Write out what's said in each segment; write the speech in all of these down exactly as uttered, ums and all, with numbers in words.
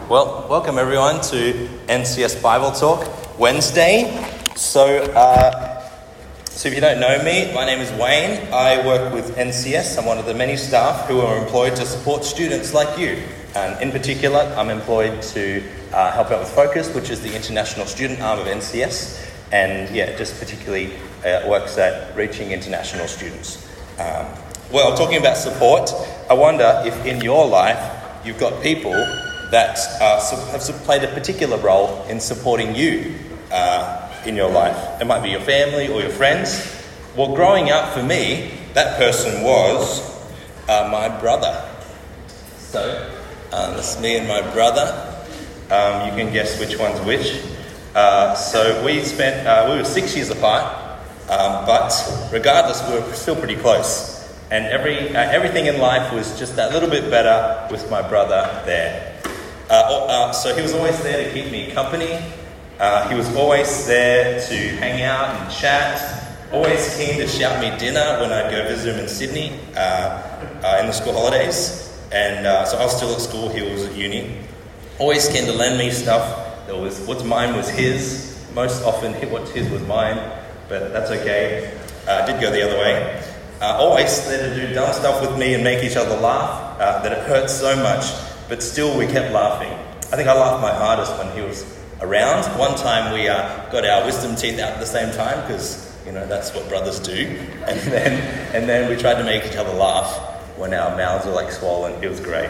Well, welcome everyone to N C S Bible Talk Wednesday. So, uh, so if you don't know me, my name is Wayne. I work with N C S. I'm one of the many staff who are employed to support students like you. And in particular, I'm employed to uh, help out with Focus, which is the international student arm of N C S. And yeah, just particularly uh, works at reaching international students. Um, well, talking about support, I wonder if in your life you've got people that uh, have played a particular role in supporting you uh, in your life. It might be your family or your friends. Well, growing up for me, that person was uh, my brother. So, uh, that's me and my brother. Um, you can guess which one's which. Uh, so we spent, uh, we were six years apart, um, but regardless, we were still pretty close. And every uh, everything in life was just that little bit better with my brother there. Uh, uh, so he was always there to keep me company. Uh, he was always there to hang out and chat. Always keen to shout me dinner when I'd go visit him in Sydney uh, uh, in the school holidays. And uh, so I was still at school, he was at uni. Always keen to lend me stuff. There was what's mine was his. Most often what's his was mine, but that's okay. Uh, did go the other way. Uh, always there to do dumb stuff with me and make each other laugh, uh, that it hurt so much. But still, we kept laughing. I think I laughed my hardest when he was around. One time we uh, got our wisdom teeth out at the same time because, you know, that's what brothers do. And then and then we tried to make each other laugh when our mouths were like swollen. It was great.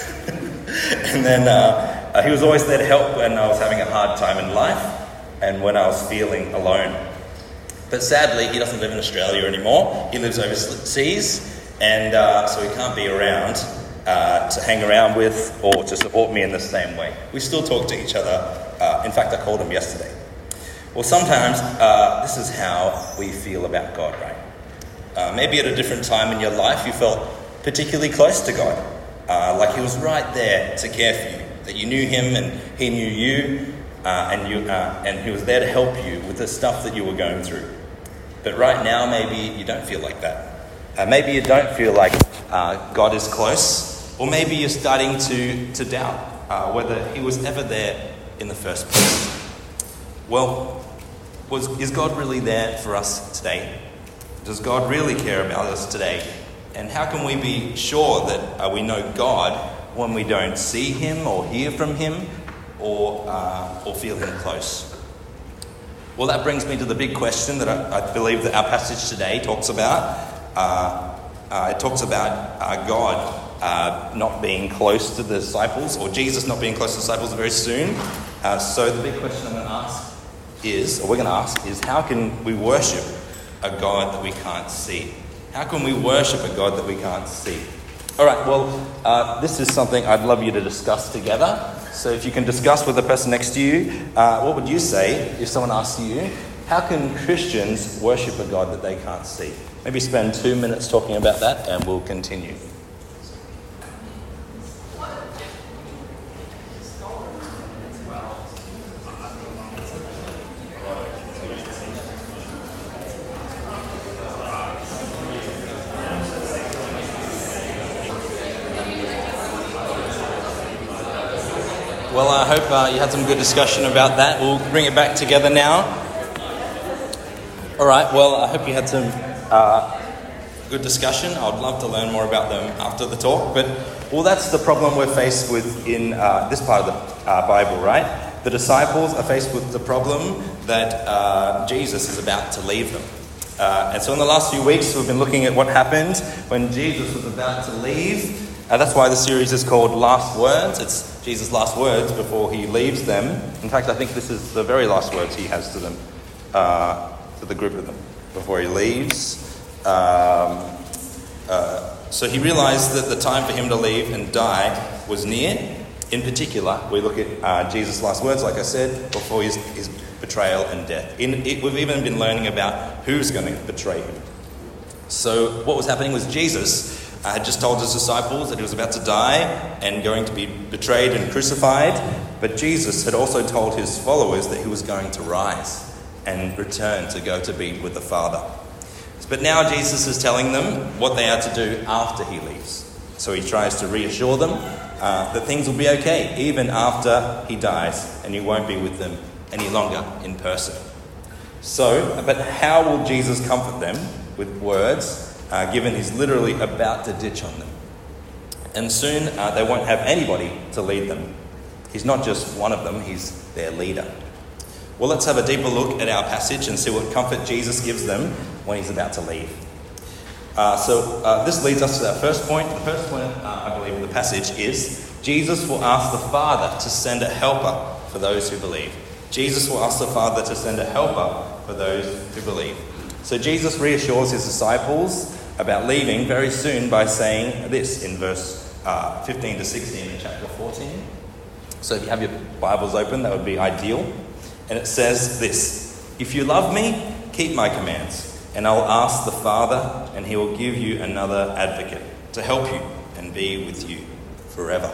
And then uh, uh, he was always there to help when I was having a hard time in life and when I was feeling alone. But sadly, he doesn't live in Australia anymore. He lives overseas, and uh, so he can't be around. Uh, to hang around with or to support me in the same way. We still talk to each other. Uh, in fact, I called him yesterday. Well, sometimes uh, this is how we feel about God, right? Uh, maybe at a different time in your life you felt particularly close to God. Uh, like he was right there to care for you. That you knew him and he knew you. Uh, and you, uh, and he was there to help you with the stuff that you were going through. But right now, maybe you don't feel like that. Uh, maybe you don't feel like uh, God is close. Or maybe you're starting to, to doubt uh, whether he was ever there in the first place. Well, was, is God really there for us today? Does God really care about us today? And how can we be sure that uh, we know God when we don't see him or hear from him or, uh, or feel him close? Well, that brings me to the big question that I, I believe that our passage today talks about. Uh, uh, it talks about uh, God Uh, not being close to the disciples, or Jesus not being close to the disciples very soon. Uh, so the big question I'm going to ask is, or we're going to ask, is how can we worship a God that we can't see? How can we worship a God that we can't see? All right, well, uh, this is something I'd love you to discuss together. So if you can discuss with the person next to you, uh, what would you say if someone asked you, how can Christians worship a God that they can't see? Maybe spend two minutes talking about that and we'll continue. Well, I hope uh, you had some good discussion about that. We'll bring it back together now. All right, well, I hope you had some uh, good discussion. I'd love to learn more about them after the talk. But, well, that's the problem we're faced with in uh, this part of the uh, Bible, right? The disciples are faced with the problem that uh, Jesus is about to leave them. Uh, and so in the last few weeks, we've been looking at what happened when Jesus was about to leave. Uh, that's why the series is called Last Words. It's Jesus' last words before he leaves them. In fact, I think this is the very last words he has to them, uh, to the group of them, before he leaves. Um, uh, so he realized that the time for him to leave and die was near. In particular, we look at uh, Jesus' last words, like I said, before his, his betrayal and death. In, it, we've even been learning about who's going to betray him. So what was happening was Jesus Uh, had just told his disciples that he was about to die and going to be betrayed and crucified. But Jesus had also told his followers that he was going to rise and return to go to be with the Father. But now Jesus is telling them what they are to do after he leaves. So he tries to reassure them uh, that things will be okay even after he dies and you won't be with them any longer in person. So, but how will Jesus comfort them with words, uh, given he's literally about to ditch on them? And soon uh, they won't have anybody to lead them. He's not just one of them, he's their leader. Well, let's have a deeper look at our passage and see what comfort Jesus gives them when he's about to leave. Uh, so uh, this leads us to our first point. The first point, uh, I believe, in the passage is Jesus will ask the Father to send a helper for those who believe. Jesus will ask the Father to send a helper for those who believe. So Jesus reassures his disciples about leaving very soon by saying this in verse uh, fifteen to sixteen in chapter fourteen. So if you have your Bibles open, that would be ideal. And it says this: "If you love me, keep my commands. And I'll ask the Father, and he will give you another advocate to help you and be with you forever."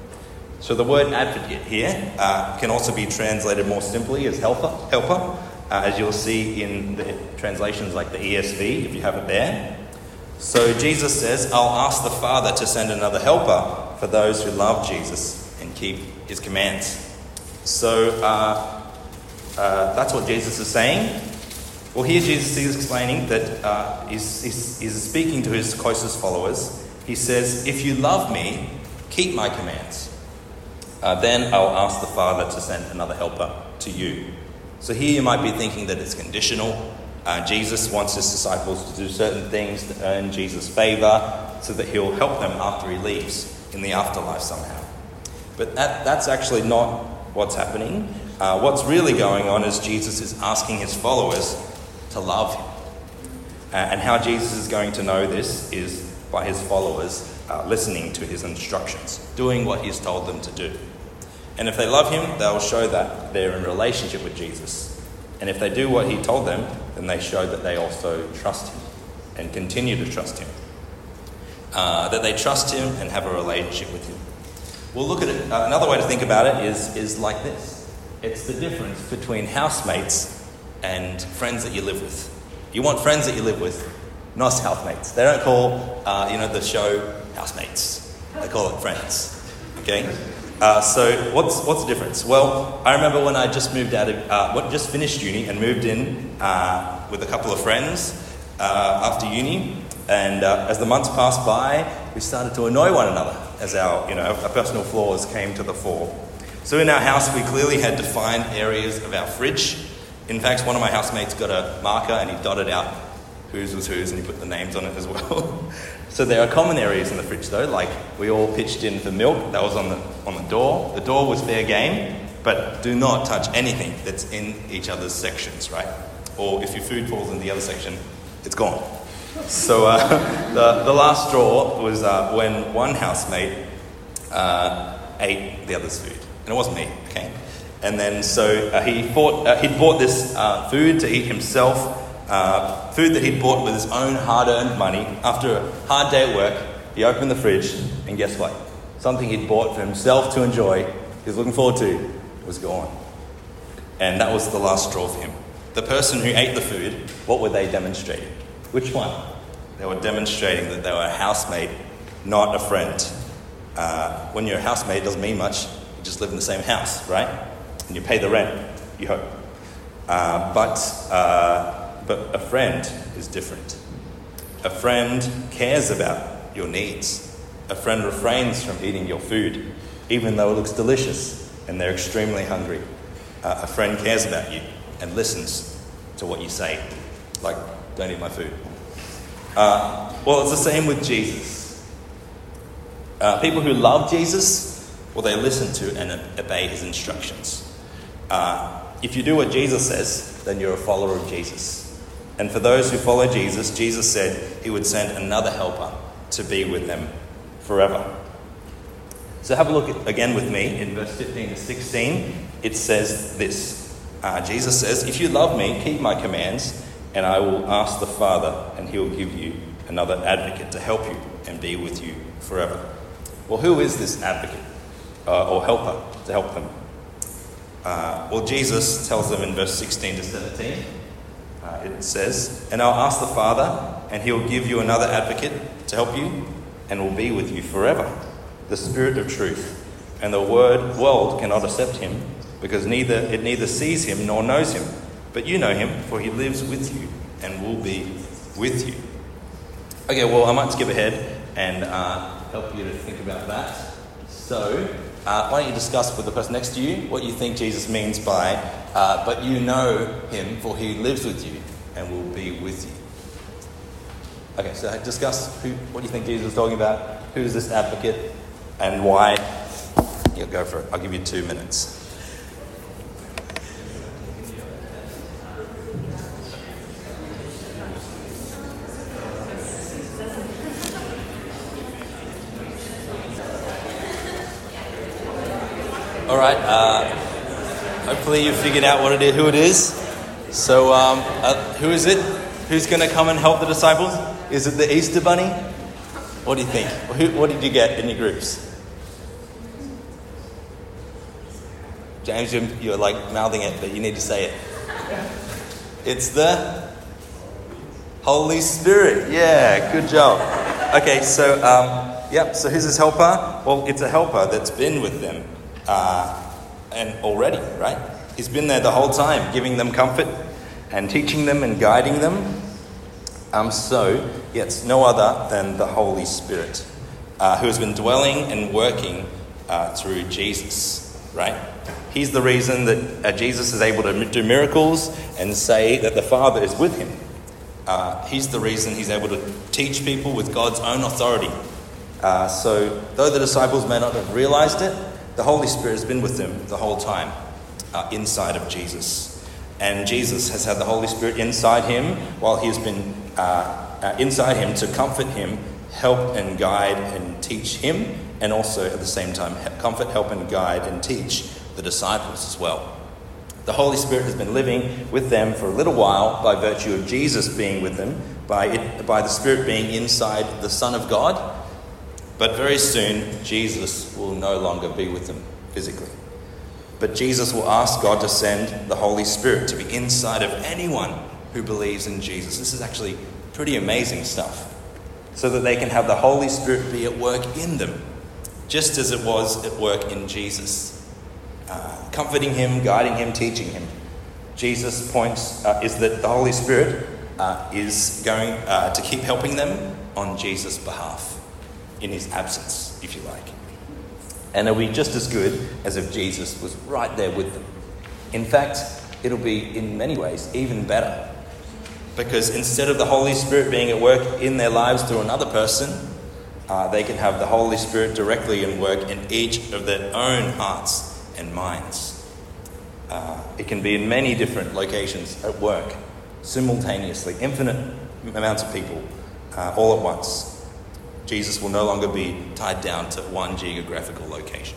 So the word advocate here uh, can also be translated more simply as helper, helper uh, as you'll see in the translations like the E S V, if you have it there. So Jesus says, "I'll ask the Father to send another helper for those who love Jesus and keep his commands." So uh, uh, that's what Jesus is saying. Well, here Jesus is explaining that uh, he's, he's, he's speaking to his closest followers. He says, "If you love me, keep my commands. Uh, then I'll ask the Father to send another helper to you." So here you might be thinking that it's conditional. Uh, Jesus wants his disciples to do certain things to earn Jesus' favour so that he'll help them after he leaves in the afterlife somehow. But that, that's actually not what's happening. Uh, what's really going on is Jesus is asking his followers to love him. Uh, and how Jesus is going to know this is by his followers uh, listening to his instructions, doing what he's told them to do. And if they love him, they'll show that they're in relationship with Jesus. And if they do what he told them, then they show that they also trust him and continue to trust him. Uh, that they trust him and have a relationship with him. We'll look at it. Uh, another way to think about it is, is like this. It's the difference between housemates and friends that you live with. You want friends that you live with, not housemates. They don't call, uh, you know, the show housemates. They call it friends. Okay? Uh, so what's what's the difference? Well, I remember when I just moved out of, uh, just finished uni and moved in uh, with a couple of friends uh, after uni. And uh, as the months passed by, we started to annoy one another as our, you know, our personal flaws came to the fore. So in our house, we clearly had defined areas of our fridge. In fact, one of my housemates got a marker and he dotted out whose was whose and he put the names on it as well. So there are common areas in the fridge though, like we all pitched in for milk. That was on the on the door. The door was fair game, but do not touch anything that's in each other's sections, right? Or if your food falls in the other section, it's gone. So uh, the, the last straw was uh, when one housemate uh, ate the other's food. And it wasn't me, okay? And then so uh, he bought, uh, he'd bought this uh, food to eat himself, uh, food that he'd bought with his own hard-earned money. After a hard day at work, he opened the fridge, and guess what? Something he'd bought for himself to enjoy, he was looking forward to, was gone. And that was the last straw for him. The person who ate the food, what were they demonstrating? Which one? They were demonstrating that they were a housemate, not a friend. Uh, when you're a housemate, it doesn't mean much. You just live in the same house, right? And you pay the rent, you hope. Uh, but, uh, but a friend is different. A friend cares about your needs. A friend refrains from eating your food, even though it looks delicious and they're extremely hungry. Uh, a friend cares about you and listens to what you say. Like, don't eat my food. Uh, well, it's the same with Jesus. Uh, people who love Jesus, well, they listen to and obey his instructions. Uh, if you do what Jesus says, then you're a follower of Jesus. And for those who follow Jesus, Jesus said he would send another helper to be with them forever. So have a look at, again with me in verse fifteen to sixteen. It says this. Uh, Jesus says, "If you love me, keep my commands, and I will ask the Father, and he will give you another advocate to help you and be with you forever." Well, who is this advocate uh, or helper to help them? Uh, well, Jesus tells them in verse sixteen to seventeen. Uh, it says, "And I'll ask the Father, and he will give you another advocate to help you and will be with you forever. the Spirit of truth, and the word world cannot accept him, because neither it neither sees him nor knows him. But you know him, for he lives with you and will be with you. Okay, well, I might skip ahead and uh, help you to think about that. So, uh, why don't you discuss with the person next to you what you think Jesus means by, uh, but you know him, for he lives with you and will be with you. Okay, so discuss who, what do you think Jesus is talking about? Who's this advocate and why? Yeah, go for it. I'll give you two minutes. All right. Uh, hopefully you figured out what it is, who it is. So, um, uh, who is it? Who's going to come and help the disciples? Is it the Easter Bunny? What do you think? Who, what did you get in your groups? James, you're, you're like mouthing it, but you need to say it. It's the Holy Spirit. Yeah, good job. Okay, so, um, yep, so who's this helper? Well, it's a helper that's been with them. Uh, and already, right? He's been there the whole time, giving them comfort and teaching them and guiding them. Um, so, yes, no other than the Holy Spirit, uh, who has been dwelling and working uh, through Jesus, right? He's the reason that uh, Jesus is able to do miracles and say that the Father is with him. Uh, he's the reason he's able to teach people with God's own authority. Uh, so, though the disciples may not have realized it, the Holy Spirit has been with them the whole time, uh, inside of Jesus. And Jesus has had the Holy Spirit inside him while he has been uh, uh, inside him to comfort him, help and guide and teach him, and also at the same time comfort, help and guide and teach the disciples as well. The Holy Spirit has been living with them for a little while by virtue of Jesus being with them, by it, by the Spirit being inside the Son of God. But very soon, Jesus will no longer be with them physically. But Jesus will ask God to send the Holy Spirit to be inside of anyone who believes in Jesus. This is actually pretty amazing stuff. So that they can have the Holy Spirit be at work in them, just as it was at work in Jesus. Uh, comforting him, guiding him, teaching him. Jesus' point uh, is that the Holy Spirit uh, is going uh, to keep helping them on Jesus' behalf. In his absence, if you like. And it'll be just as good as if Jesus was right there with them. In fact, it'll be in many ways even better. Because instead of the Holy Spirit being at work in their lives through another person, uh, they can have the Holy Spirit directly at work in each of their own hearts and minds. Uh, it can be in many different locations at work, simultaneously, infinite amounts of people, uh, all at once. Jesus will no longer be tied down to one geographical location.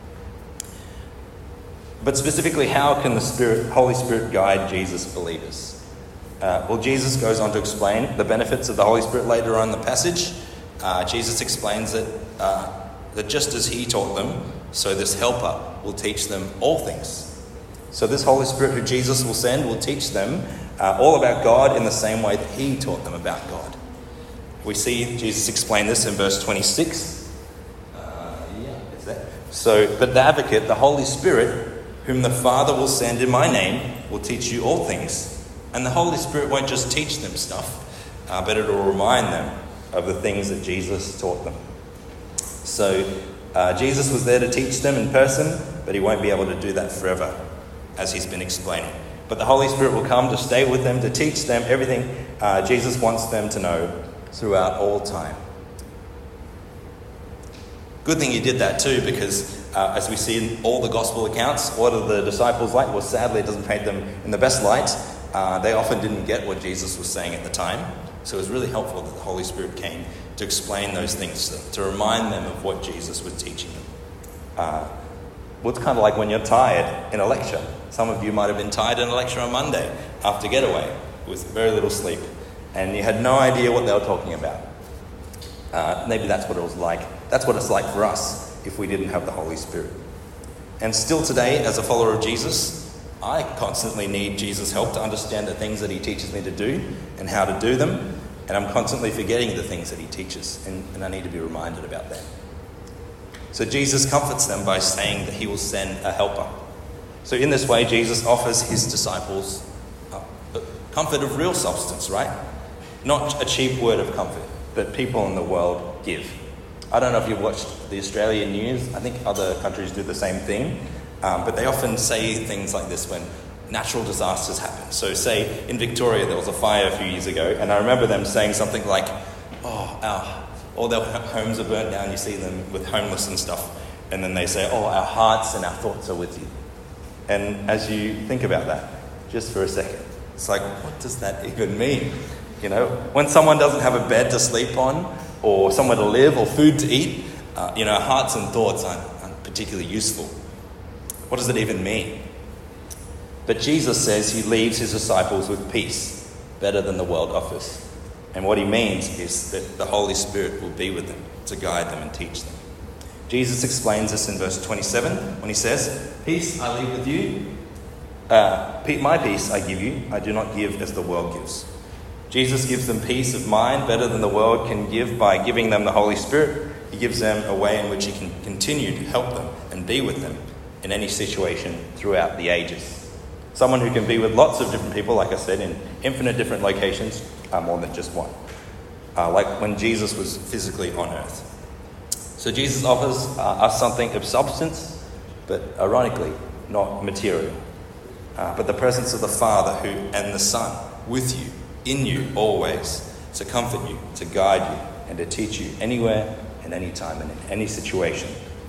But specifically, how can the Spirit, Holy Spirit guide Jesus' believers? Uh, well, Jesus goes on to explain the benefits of the Holy Spirit later on in the passage. Uh, Jesus explains that, uh, that just as he taught them, so this helper will teach them all things. So this Holy Spirit who Jesus will send will teach them uh, all about God in the same way that he taught them about God. We see Jesus explain this in verse twenty-six. Uh, yeah, it's there. So, but the advocate, the Holy Spirit, whom the Father will send in my name, will teach you all things. And the Holy Spirit won't just teach them stuff, uh, but it will remind them of the things that Jesus taught them. So, uh, Jesus was there to teach them in person, but he won't be able to do that forever, as he's been explaining. But the Holy Spirit will come to stay with them, to teach them everything uh, Jesus wants them to know throughout all time. Good thing he did that too, because uh, as we see in all the gospel accounts, what are the disciples like? Well, sadly, it doesn't paint them in the best light. Uh, they often didn't get what Jesus was saying at the time. So it was really helpful that the Holy Spirit came to explain those things, to, to remind them of what Jesus was teaching them. Uh, well, it's kind of like when you're tired in a lecture. Some of you might have been tired in a lecture on Monday after Getaway with very little sleep. And you had no idea what they were talking about. Uh, maybe that's what it was like. That's what it's like for us if we didn't have the Holy Spirit. And still today, as a follower of Jesus, I constantly need Jesus' help to understand the things that he teaches me to do and how to do them. And I'm constantly forgetting the things that he teaches. And, and I need to be reminded about that. So Jesus comforts them by saying that he will send a helper. So in this way, Jesus offers his disciples a comfort of real substance, right? Not a cheap word of comfort that people in the world give. I don't know if you've watched the Australian news. I think other countries do the same thing. Um, but they often say things like this when natural disasters happen. So say in Victoria, there was a fire a few years ago, and I remember them saying something like, oh, our, all their homes are burnt down. You see them with homeless and stuff. And then they say, oh, our hearts and our thoughts are with you. And as you think about that, just for a second, it's like, what does that even mean? You know, when someone doesn't have a bed to sleep on, or somewhere to live, or food to eat, uh, you know, our hearts and thoughts aren't, aren't particularly useful. What does it even mean? But Jesus says he leaves his disciples with peace, better than the world offers. And what he means is that the Holy Spirit will be with them to guide them and teach them. Jesus explains this in verse twenty-seven when he says, peace I leave with you, uh, my peace I give you, I do not give as the world gives. Jesus gives them peace of mind better than the world can give by giving them the Holy Spirit. He gives them a way in which he can continue to help them and be with them in any situation throughout the ages. Someone who can be with lots of different people, like I said, in infinite different locations, uh, more than just one. Uh, like when Jesus was physically on earth. So Jesus offers uh, us something of substance, but ironically, not material. Uh, but the presence of the Father who and the Son with you, in you, always, to comfort you, to guide you, and to teach you anywhere and any time and in any situation.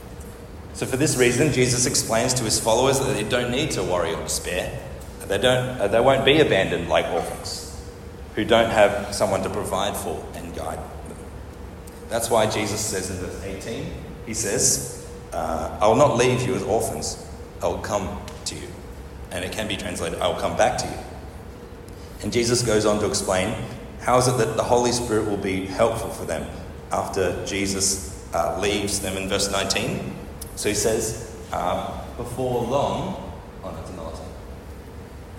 So for this reason, Jesus explains to his followers that they don't need to worry or despair. They don't. They won't be abandoned like orphans, who don't have someone to provide for and guide them. That's why Jesus says in verse eighteen, he says, uh, I will not leave you as orphans, I will come to you. And it can be translated, I will come back to you. And Jesus goes on to explain how is it that the Holy Spirit will be helpful for them after Jesus uh, leaves them in verse nineteen. So he says, uh, before long, oh no, it's another time. Uh,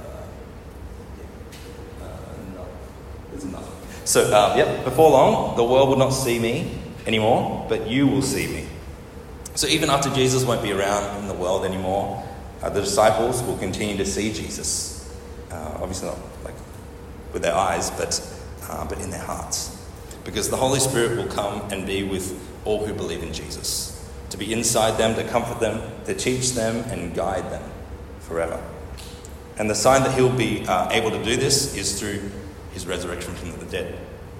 yeah. uh, no, there's another. So, um, yep, before long, the world will not see me anymore, but you will see me. So even after Jesus won't be around in the world anymore, uh, the disciples will continue to see Jesus. Uh, obviously not like with their eyes, but uh, but in their hearts. Because the Holy Spirit will come and be with all who believe in Jesus. To be inside them, to comfort them, to teach them and guide them forever. And the sign that he'll be uh, able to do this is through his resurrection from the dead.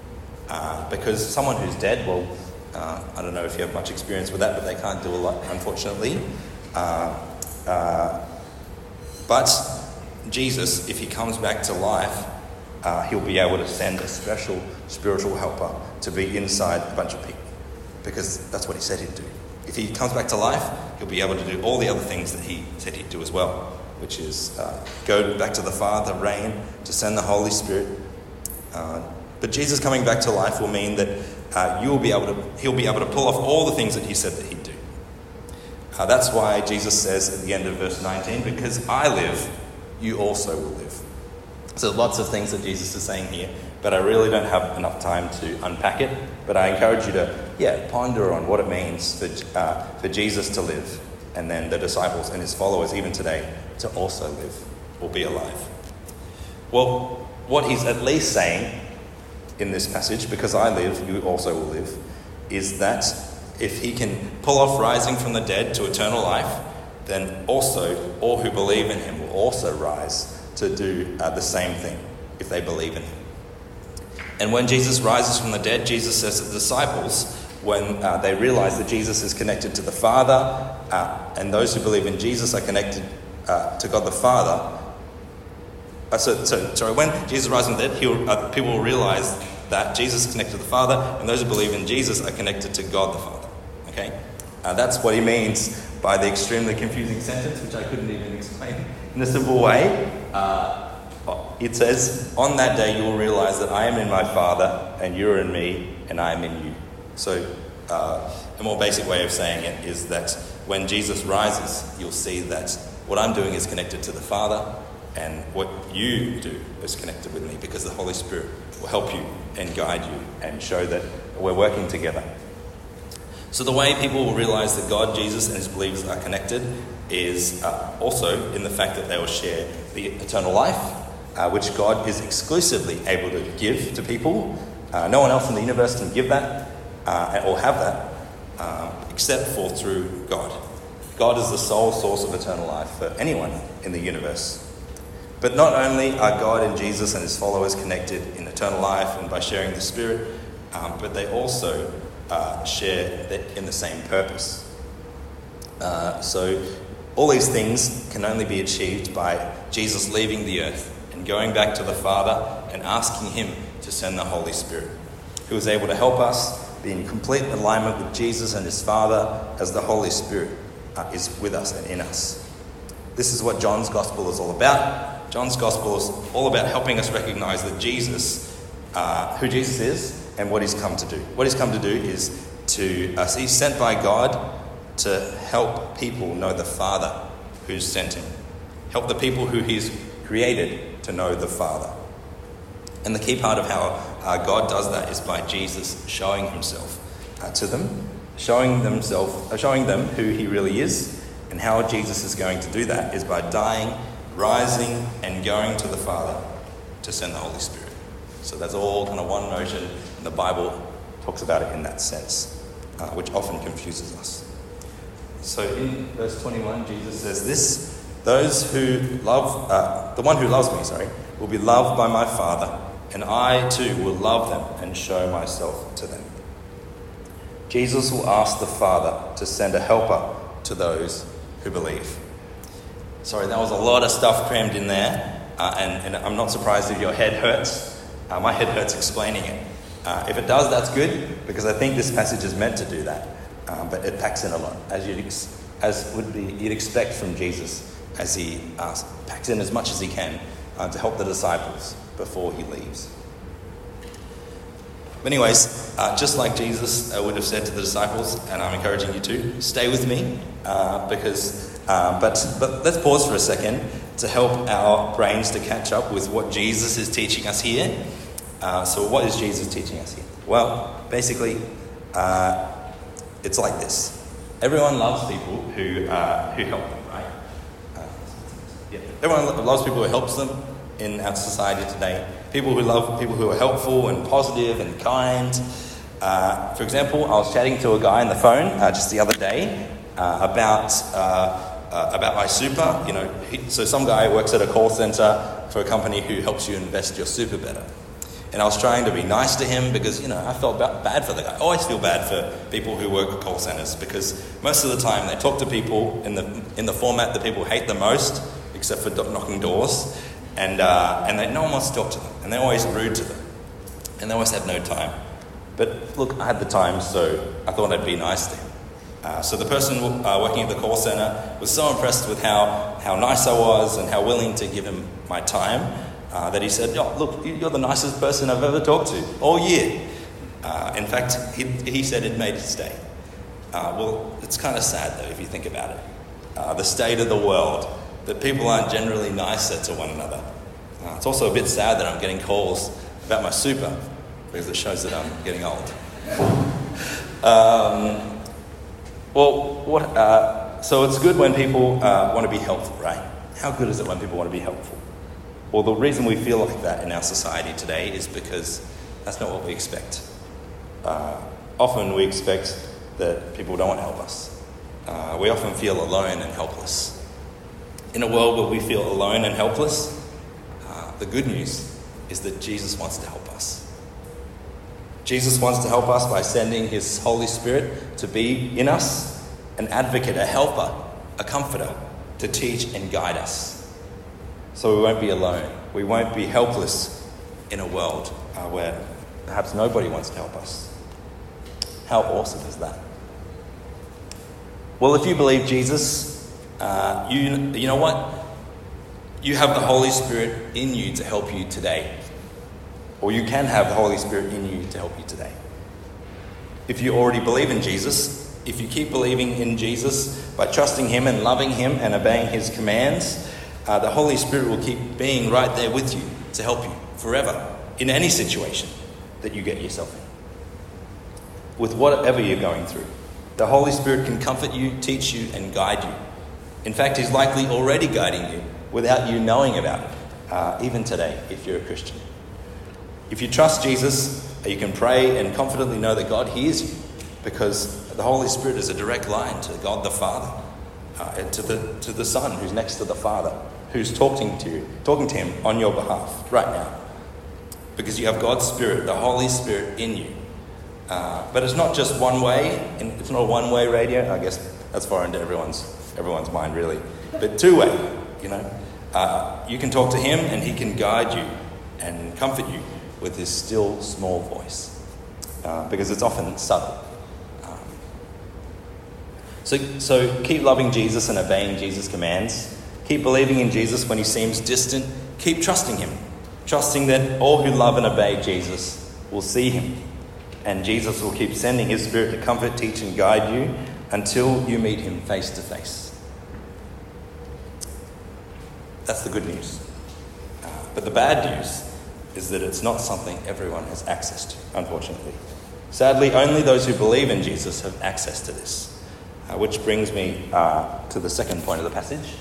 Uh, because someone who's dead, well, uh, I don't know if you have much experience with that, but they can't do a lot, unfortunately. Uh, uh, but Jesus, if he comes back to life, uh, he'll be able to send a special spiritual helper to be inside a bunch of people. Because that's what he said he'd do. If he comes back to life, he'll be able to do all the other things that he said he'd do as well, which is uh, go back to the Father, reign, to send the Holy Spirit. Uh, but Jesus coming back to life will mean that uh, you'll be able to, he'll be able to pull off all the things that he said that he'd do. Uh, that's why Jesus says at the end of verse nineteen, because I live, you also will live. So lots of things that Jesus is saying here, but I really don't have enough time to unpack it. But I encourage you to, yeah, ponder on what it means for, uh, for Jesus to live, and then the disciples and his followers, even today, to also live or be alive. Well, what he's at least saying in this passage, because I live, you also will live, is that if he can pull off rising from the dead to eternal life, then also all who believe in him will also rise to do uh, the same thing if they believe in him. And when Jesus rises from the dead, Jesus says to the disciples, when uh, they realize that Jesus is connected to the Father, uh, and those who believe in Jesus are connected uh, to God the Father. Uh, so, so, sorry, when Jesus rises from the dead, he'll, uh, people will realize that Jesus is connected to the Father, and those who believe in Jesus are connected to God the Father. Okay, uh, that's what he means by the extremely confusing sentence, which I couldn't even explain in a simple way. Uh, It says, on that day you will realize that I am in my Father, and you are in me, and I am in you. So uh, a more basic way of saying it is that when Jesus rises, you'll see that what I'm doing is connected to the Father, and what you do is connected with me, because the Holy Spirit will help you and guide you and show that we're working together. So the way people will realize that God, Jesus, and his believers are connected is uh, also in the fact that they will share the eternal life, uh, which God is exclusively able to give to people. Uh, no one else in the universe can give that uh, or have that uh, except for through God. God is the sole source of eternal life for anyone in the universe. But not only are God and Jesus and his followers connected in eternal life and by sharing the Spirit, um, but they also uh, share in the same purpose. Uh, so all these things can only be achieved by Jesus leaving the earth and going back to the Father and asking him to send the Holy Spirit, who is able to help us be in complete alignment with Jesus and his Father as the Holy Spirit uh, is with us and in us. This is what John's Gospel is all about. John's Gospel is all about helping us recognize that Jesus, uh, who Jesus is and what he's come to do. What he's come to do is to, uh, he's sent by God to help people know the Father who's sent him. Help the people who he's created to know the Father. And the key part of how uh, God does that is by Jesus showing himself uh, to them, showing themself, uh, showing them who he really is, and how Jesus is going to do that is by dying, rising, and going to the Father to send the Holy Spirit. So that's all kind of one motion, and the Bible talks about it in that sense, uh, which often confuses us. So in verse twenty-one, Jesus says this: "Those who love, uh, the one who loves me, sorry, will be loved by my Father, and I too will love them and show myself to them." Jesus will ask the Father to send a helper to those who believe. Sorry, that was a lot of stuff crammed in there, uh, and, and I'm not surprised if your head hurts. Uh, my head hurts explaining it. Uh, if it does, that's good, because I think this passage is meant to do that. Um, but it packs in a lot, as you'd ex- as would be you'd expect from Jesus, as he uh, packs in as much as he can uh, to help the disciples before he leaves. But anyways, uh, just like Jesus uh, would have said to the disciples, and I'm encouraging you to, stay with me, uh, because. Uh, but but let's pause for a second to help our brains to catch up with what Jesus is teaching us here. Uh, so what is Jesus teaching us here? Well, basically, uh, it's like this. Everyone loves people who uh, who help them, right? Uh, yeah. Everyone loves people who helps them in our society today. People who love people who are helpful and positive and kind. Uh, for example, I was chatting to a guy on the phone uh, just the other day uh, about uh, uh, about my super. You know, he, so some guy works at a call center for a company who helps you invest your super better. And I was trying to be nice to him because, you know, I felt bad for the guy. I always feel bad for people who work at call centers because most of the time they talk to people in the in the format that people hate the most, except for knocking doors, and uh, and they, no one wants to talk to them, and they're always rude to them, and they always have no time. But look, I had the time, so I thought I'd be nice to him. Uh, so the person uh, working at the call center was so impressed with how, how nice I was and how willing to give him my time, Uh, that he said, "Oh, look, you're the nicest person I've ever talked to all year." Uh, in fact, he, he said it made his day. Uh, well, it's kind of sad, though, if you think about it. Uh, the state of the world, that people aren't generally nicer to one another. Uh, it's also a bit sad that I'm getting calls about my super, because it shows that I'm getting old. um, well, what? Uh, so it's good when people uh, want to be helpful, right? How good is it when people want to be helpful? Well, the reason we feel like that in our society today is because that's not what we expect. Uh, often we expect that people don't want to help us. Uh, we often feel alone and helpless. In a world where we feel alone and helpless, uh, the good news is that Jesus wants to help us. Jesus wants to help us by sending his Holy Spirit to be in us, an advocate, a helper, a comforter, to teach and guide us. So we won't be alone. We won't be helpless in a world uh, where perhaps nobody wants to help us. How awesome is that? Well, if you believe Jesus, uh, you you know what? You have the Holy Spirit in you to help you today. Or you can have the Holy Spirit in you to help you today. If you already believe in Jesus, if you keep believing in Jesus by trusting him and loving him and obeying his commands, Uh, the Holy Spirit will keep being right there with you to help you forever in any situation that you get yourself in. With whatever you're going through. The Holy Spirit can comfort you, teach you, and guide you. In fact, he's likely already guiding you without you knowing about it, uh, even today, if you're a Christian. If you trust Jesus, you can pray and confidently know that God hears you, because the Holy Spirit is a direct line to God the Father, uh, and to the to the Son who's next to the Father, who's talking to you, talking to him on your behalf right now. Because you have God's Spirit, the Holy Spirit in you. Uh, but it's not just one way, and it's not a one-way radio. I guess that's foreign to everyone's everyone's mind, really. But two-way, you know. Uh, you can talk to him, and he can guide you and comfort you with his still, small voice. Uh, because it's often subtle. Um, so, so keep loving Jesus and obeying Jesus' commands. Keep believing in Jesus when he seems distant. Keep trusting him. Trusting that all who love and obey Jesus will see him. And Jesus will keep sending his Spirit to comfort, teach, and guide you until you meet him face to face. That's the good news. Uh, but the bad news is that it's not something everyone has access to, unfortunately. Sadly, only those who believe in Jesus have access to this. Uh, which brings me uh, to the second point of the passage.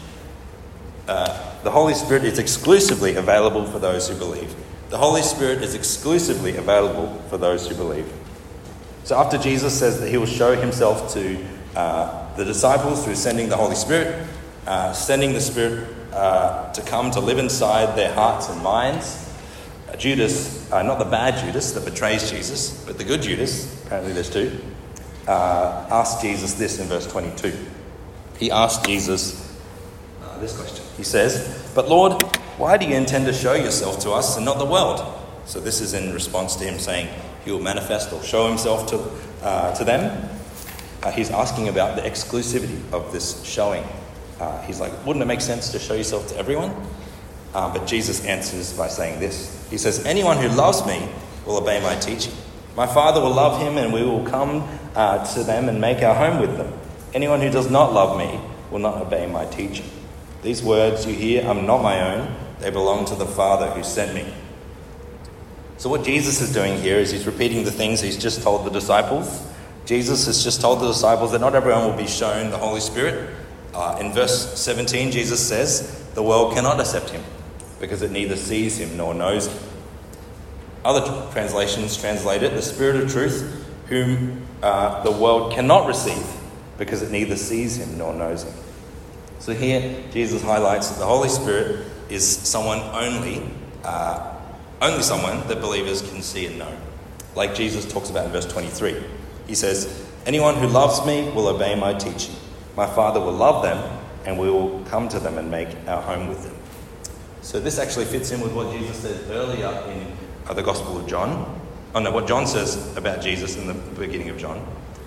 Uh, the Holy Spirit is exclusively available for those who believe. The Holy Spirit is exclusively available for those who believe. So after Jesus says that he will show himself to uh, the disciples through sending the Holy Spirit, uh, sending the Spirit uh, to come to live inside their hearts and minds, uh, Judas, uh, not the bad Judas that betrays Jesus, but the good Judas, apparently there's two, uh, asked Jesus this in verse twenty-two. He asked Jesus uh, this question. He says, "But Lord, why do you intend to show yourself to us and not the world?" So this is in response to him saying he will manifest or show himself to uh, to them. Uh, he's asking about the exclusivity of this showing. Uh, he's like, wouldn't it make sense to show yourself to everyone? Uh, but Jesus answers by saying this. He says, "Anyone who loves me will obey my teaching. My Father will love him, and we will come uh, to them and make our home with them. Anyone who does not love me will not obey my teaching. These words you hear are not my own. They belong to the Father who sent me." So what Jesus is doing here is he's repeating the things he's just told the disciples. Jesus has just told the disciples that not everyone will be shown the Holy Spirit. Uh, in verse seventeen, Jesus says, the world cannot accept him because it neither sees him nor knows him. Other t- translations translate it, the Spirit of truth, whom uh, the world cannot receive because it neither sees him nor knows him. So here, Jesus highlights that the Holy Spirit is someone only, uh, only someone that believers can see and know. Like Jesus talks about in verse twenty-three. He says, "Anyone who loves me will obey my teaching. My Father will love them, and we will come to them and make our home with them." So this actually fits in with what Jesus said earlier in uh, the Gospel of John. Oh no, what John says about Jesus in the beginning of John.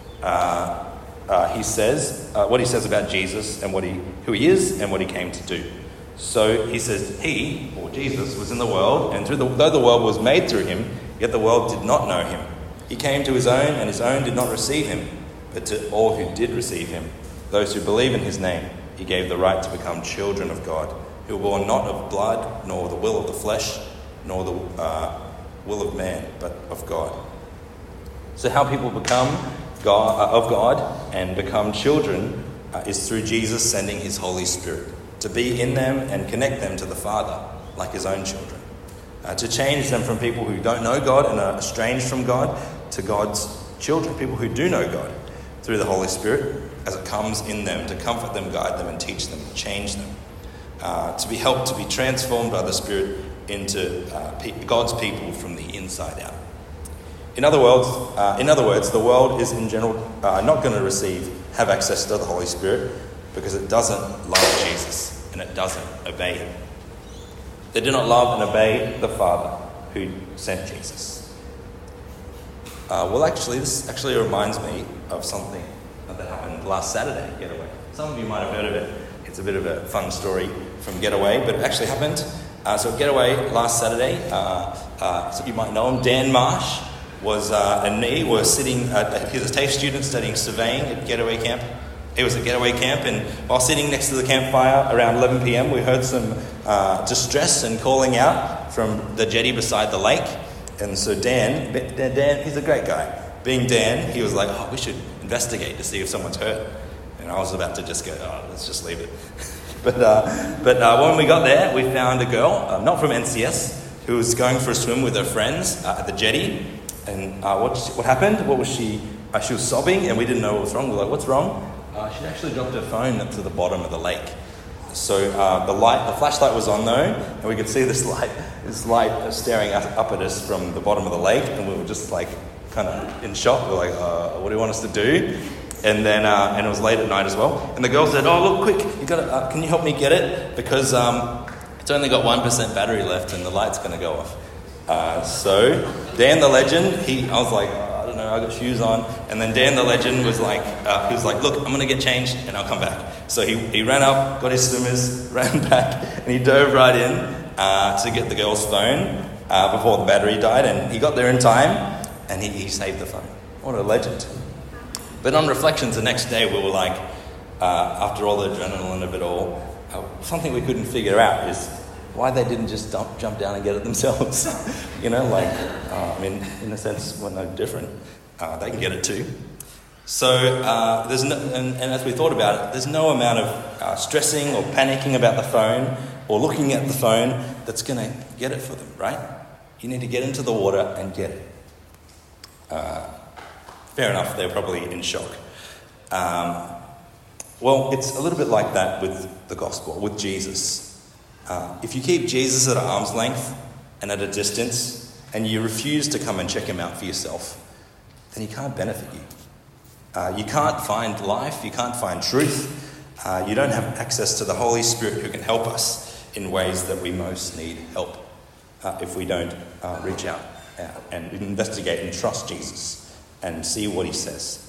Uh, Uh, he says, uh, what he says about Jesus and what he, who he is and what he came to do. So he says, he, or Jesus, was in the world, and through the, though the world was made through him, yet the world did not know him. He came to his own, and his own did not receive him. But to all who did receive him, those who believe in his name, he gave the right to become children of God, who were born not of blood, nor the will of the flesh, nor the uh, will of man, but of God. So how people become God, uh, of God and become children uh, is through Jesus sending his Holy Spirit to be in them and connect them to the Father like his own children. Uh, to change them from people who don't know God and are estranged from God to God's children, people who do know God, through the Holy Spirit as it comes in them to comfort them, guide them and teach them, change them. Uh, to be helped to be transformed by the Spirit into uh, pe- God's people from the inside out. In other words, uh, in other words, the world is in general uh, not going to receive, have access to the Holy Spirit because it doesn't love Jesus and it doesn't obey him. They do not love and obey the Father who sent Jesus. Uh, well, actually, this actually reminds me of something that happened last Saturday at Getaway. Some of you might have heard of it. It's a bit of a fun story from Getaway, but it actually happened. Uh, so at Getaway last Saturday, uh, uh, so you might know him, Dan Marsh. was uh, and me were sitting, uh, he was a TAFE student studying surveying at Getaway Camp. He was at Getaway Camp, and while sitting next to the campfire around eleven p.m, we heard some uh, distress and calling out from the jetty beside the lake. And so Dan, Dan, he's a great guy. Being Dan, he was like, oh, we should investigate to see if someone's hurt. And I was about to just go, oh, let's just leave it. but uh, but uh, when we got there, we found a girl, uh, not from N C S, who was going for a swim with her friends uh, at the jetty. And uh, what what happened? What was she? Uh, she was sobbing, and we didn't know what was wrong. We were like, what's wrong? Uh, she actually dropped her phone to the bottom of the lake. So uh, the light, the flashlight was on though, and we could see this light, this light staring up, up at us from the bottom of the lake, and we were just like kind of in shock. We were like, uh, "What do you want us to do?" And then, uh, and it was late at night as well. And the girl said, "Oh, look, quick! You got to, uh, can you help me get it? Because um, it's only got one percent battery left, and the light's going to go off." Uh, so Dan the legend, he, I was like, oh, I don't know, I got shoes on, and then Dan the legend was like, uh, he was like, "Look, I'm going to get changed, and I'll come back." So he, he ran up, got his swimmers, ran back, and he dove right in uh, to get the girl's phone uh, before the battery died, and he got there in time, and he, he saved the phone. What a legend. But on reflections the next day, we were like, uh, after all the adrenaline of it all, uh, something we couldn't figure out is why they didn't just dump, jump down and get it themselves. you know, like, uh, I mean, in a sense, we're no different. Uh, they can get it too. So, uh, there's no, and, and as we thought about it, there's no amount of uh, stressing or panicking about the phone or looking at the phone that's going to get it for them, right? You need to get into the water and get it. Uh, fair enough, they're probably in shock. Um, well, it's a little bit like that with the gospel, with Jesus. Uh, if you keep Jesus at arm's length and at a distance, and you refuse to come and check him out for yourself, then he can't benefit you. Uh, you can't find life, you can't find truth, uh, you don't have access to the Holy Spirit who can help us in ways that we most need help uh, if we don't uh, reach out uh, and investigate and trust Jesus and see what he says.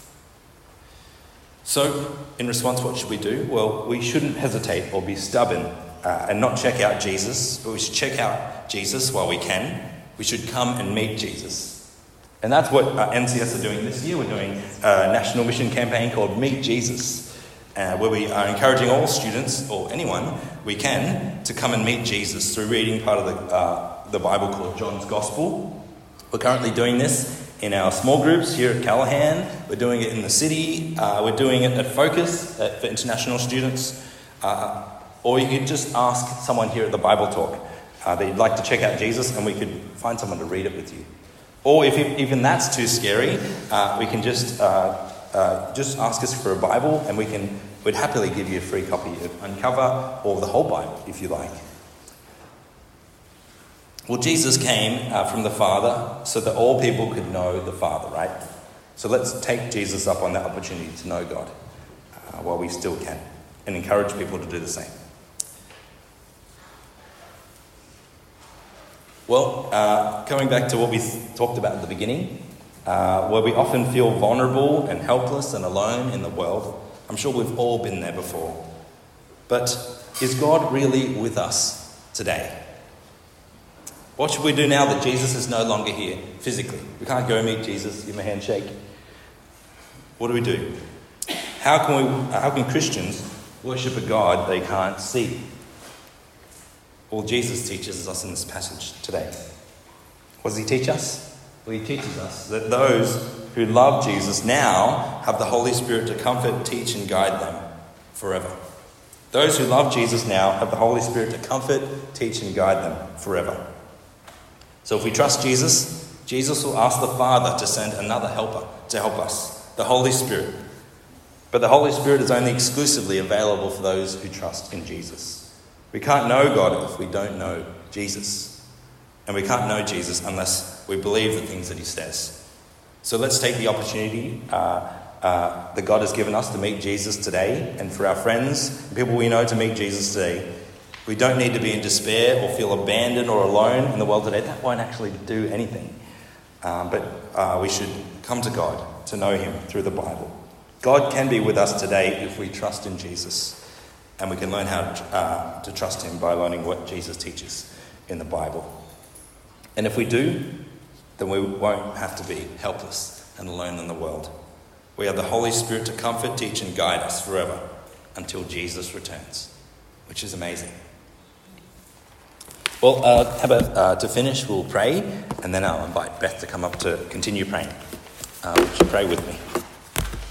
So, in response, what should we do? Well, we shouldn't hesitate or be stubborn uh, and not check out Jesus, but we should check out Jesus while we can. We should come and meet Jesus. And that's what uh, N C S are doing this year. We're doing a national mission campaign called Meet Jesus, uh, where we are encouraging all students, or anyone we can, to come and meet Jesus through reading part of the, uh, the Bible called John's Gospel. We're currently doing this in our small groups here at Callahan. We're doing it in the city. Uh, we're doing it at Focus uh, for international students. Uh, or you could just ask someone here at the Bible Talk uh, that you'd like to check out Jesus, and we could find someone to read it with you. Or if even that's too scary, uh, we can just uh, uh, just ask us for a Bible, and we can we'd happily give you a free copy of Uncover or the whole Bible if you like. Well, Jesus came uh, from the Father so that all people could know the Father, right? So let's take Jesus up on that opportunity to know God uh, while we still can, and encourage people to do the same. Well, uh, coming back to what we th- talked about at the beginning, uh, where we often feel vulnerable and helpless and alone in the world. I'm sure we've all been there before. But is God really with us today? What should we do now that Jesus is no longer here physically? We can't go meet Jesus, give him a handshake. What do we do? How can we? How can Christians worship a God they can't see? Well, Jesus teaches us in this passage today. What does he teach us? Well, he teaches us that those who love Jesus now have the Holy Spirit to comfort, teach, and guide them forever. Those who love Jesus now have the Holy Spirit to comfort, teach, and guide them forever. So if we trust Jesus, Jesus will ask the Father to send another helper to help us, the Holy Spirit. But the Holy Spirit is only exclusively available for those who trust in Jesus. We can't know God if we don't know Jesus. And we can't know Jesus unless we believe the things that he says. So let's take the opportunity uh, uh, that God has given us to meet Jesus today, and for our friends and people we know to meet Jesus today. We don't need to be in despair or feel abandoned or alone in the world today. That won't actually do anything. Um, but uh, we should come to God to know him through the Bible. God can be with us today if we trust in Jesus. And we can learn how to, uh, to trust him by learning what Jesus teaches in the Bible. And if we do, then we won't have to be helpless and alone in the world. We have the Holy Spirit to comfort, teach, and guide us forever until Jesus returns, which is amazing. Well, uh, how about uh, to finish, we'll pray, and then I'll invite Beth to come up to continue praying. Uh, would you pray with me?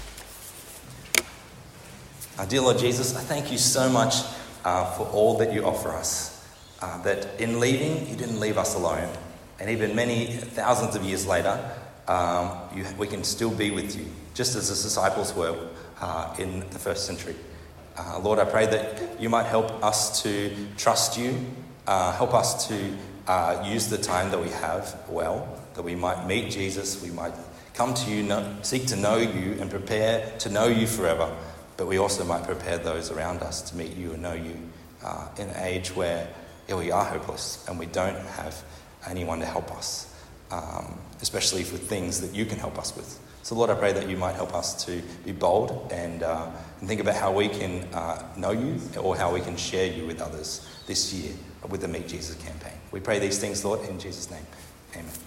Uh, dear Lord Jesus, I thank you so much uh, for all that you offer us. Uh, that in leaving, you didn't leave us alone. And even many thousands of years later, um, you, we can still be with you, just as the disciples were uh, in the first century. Uh, Lord, I pray that you might help us to trust you, uh, help us to uh, use the time that we have well, that we might meet Jesus, we might come to you, know, seek to know you and prepare to know you forever. But we also might prepare those around us to meet you and know you uh, in an age where yeah, we are hopeless and we don't have anyone to help us, um, especially for things that you can help us with. So Lord, I pray that you might help us to be bold and, uh, and think about how we can uh, know you or how we can share you with others this year with the Meet Jesus campaign. We pray these things, Lord, in Jesus' name. Amen.